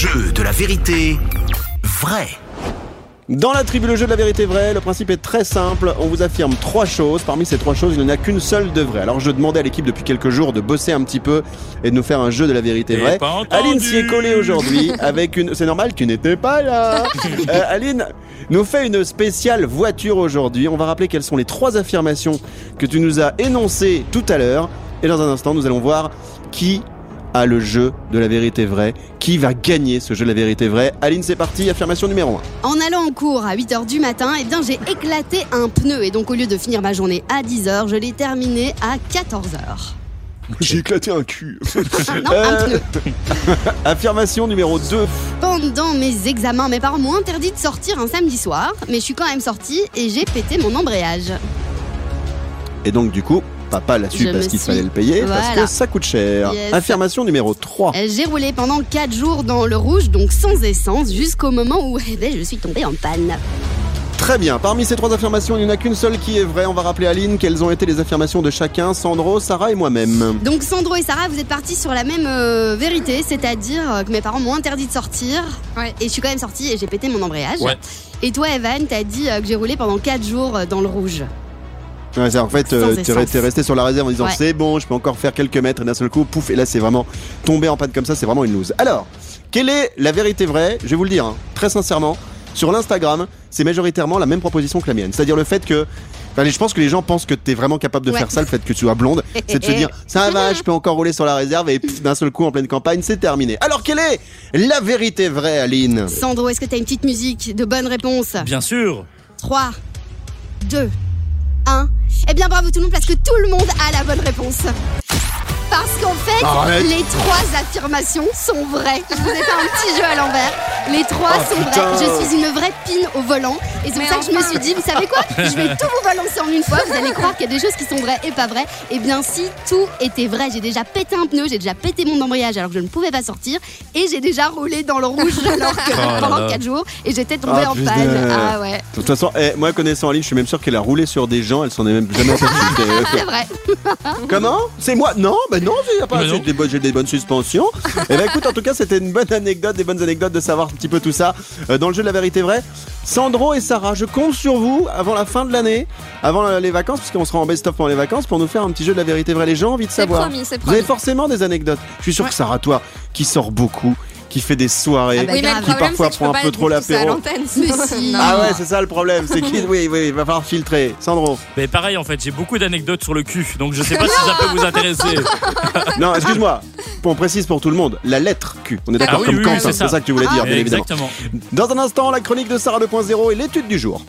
jeu de la vérité vraie. Dans la tribu Le Jeu de la Vérité Vraie, le principe est très simple. On vous affirme 3 choses. Parmi ces 3 choses, il n'y en a qu'une seule de vraie. Alors je demandais à l'équipe depuis quelques jours de bosser un petit peu et de nous faire un jeu de la vérité vraie. Aline s'y est collée aujourd'hui avec une... C'est normal, tu n'étais pas là. Aline nous fait une spéciale voiture aujourd'hui. On va rappeler quelles sont les 3 affirmations que tu nous as énoncées tout à l'heure. Et dans un instant, nous allons voir qui a le jeu de la vérité vraie. Qui va gagner ce jeu de la vérité vraie? Aline, c'est parti, affirmation numéro 1. En allant en cours à 8h du matin, j'ai éclaté un pneu. Et donc au lieu de finir ma journée à 10h, je l'ai terminé à 14h. J'ai éclaté un cul. Non, un pneu. Affirmation numéro 2. Pendant mes examens, mes parents m'ont interdit de sortir un samedi soir. Mais je suis quand même sortie et j'ai pété mon embrayage. Et donc du coup, papa l'a su parce qu'il fallait le payer, parce que ça coûte cher. Yes. Affirmation numéro 3. J'ai roulé pendant 4 jours dans le rouge, donc sans essence, jusqu'au moment où je suis tombée en panne. Très bien, parmi ces 3 affirmations, il n'y en a qu'une seule qui est vraie. On va rappeler Aline quelles ont été les affirmations de chacun, Sandro, Sarah et moi-même. Donc Sandro et Sarah, vous êtes partis sur la même vérité, c'est-à-dire que mes parents m'ont interdit de sortir, et je suis quand même sortie et j'ai pété mon embrayage. Ouais. Et toi Evan, t'as dit que j'ai roulé pendant 4 jours dans le rouge. Ouais, en fait, t'es resté sur la réserve en disant c'est bon, je peux encore faire quelques mètres et d'un seul coup, pouf, et là c'est vraiment tombé en panne comme ça, c'est vraiment une loose. Alors, quelle est la vérité vraie? Je vais vous le dire, très sincèrement, sur l'Instagram, c'est majoritairement la même proposition que la mienne. C'est-à-dire le fait que, je pense que les gens pensent que t'es vraiment capable de faire ça, le fait que tu sois blonde, c'est de se dire ça va, je peux encore rouler sur la réserve et d'un seul coup en pleine campagne, c'est terminé. Alors quelle est la vérité vraie, Aline? Sandro, est-ce que t'as une petite musique de bonne réponse? Bien sûr. 3, 2, 1... Eh bien bravo tout le monde parce que tout le monde a la bonne réponse. Parce qu'en fait, les 3 affirmations sont vraies. Je vous ai fait un petit jeu à l'envers. Les 3 sont vraies. Je suis une vraie pine au volant. Et c'est pour ça que je me suis dit, vous savez quoi? Je vais tout vous balancer en une fois. Vous allez croire qu'il y a des choses qui sont vraies et pas vraies. Eh bien si tout était vrai, j'ai déjà pété un pneu, j'ai déjà pété mon embrayage alors que je ne pouvais pas sortir. Et j'ai déjà roulé dans le rouge alors que pendant 4 jours. Et j'étais tombée en panne. Ah ouais. De toute façon, moi connaissant Aline, je suis même sûr qu'elle a roulé sur des gens. Elle s'en est même jamais aperçue. C'est vrai. Comment? C'est moi? Non, non, j'ai des bonnes suspensions. Et écoute, en tout cas, c'était une bonne anecdote, des bonnes anecdotes de savoir un petit peu tout ça dans le jeu de la vérité vraie. Sandro et Sarah, je compte sur vous avant la fin de l'année, avant les vacances, puisqu'on sera en best-of pendant les vacances, pour nous faire un petit jeu de la vérité vraie. Les gens ont envie de savoir. C'est promis. Vous avez forcément des anecdotes. Je suis sûr que Sarah, toi, qui sort beaucoup, qui fait des soirées, qui parfois prend un peu trop l'apéro. Ah ouais, c'est ça le problème, c'est qu'il il va falloir filtrer. Sandro. Mais pareil en fait, j'ai beaucoup d'anecdotes sur le cul, donc je sais pas si ça peut vous intéresser. Non, excuse-moi, on précise pour tout le monde, la lettre Q. On est d'accord, comme Quentin, c'est ça que tu voulais dire, bien évidemment. Dans un instant, la chronique de Sarah 2.0 et l'étude du jour.